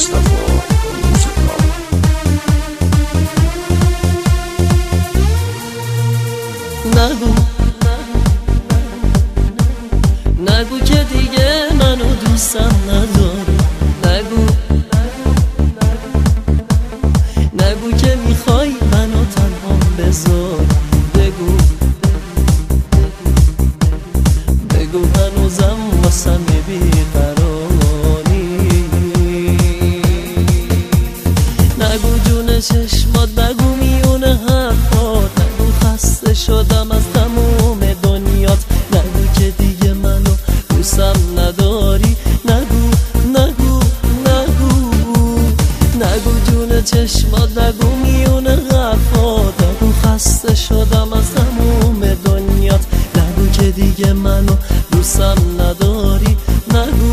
مصطفی موسیقی. نگو که دیگه منو دوستم نداری. نگو که میخوای منو تنها بذاری. بگو هنوزم واسم بیقراری. نگو جون چشمات، بگو میونه حرفات، نگو خسته شدم از تموم دنیات. نگو که دیگه منو دوستم نداری. نگو جون چشمات، نگو میونه حرفات، نگو خسته شدم از تموم دنیات. نگو که دیگه منو دوستم نداری. نگو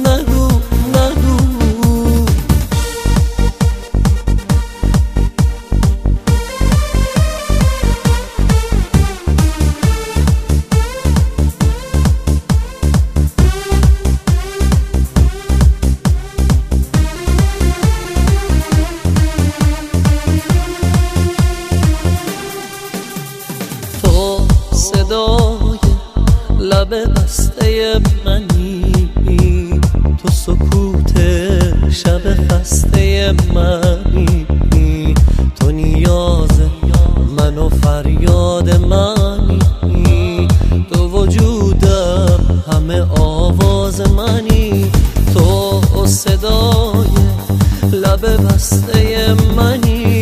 صدای لب بسته منی، تو سکوت شب خسته منی. تو نیاز من و فریاد منی، تو وجودم همه آواز منی. تو صدای لب بسته منی،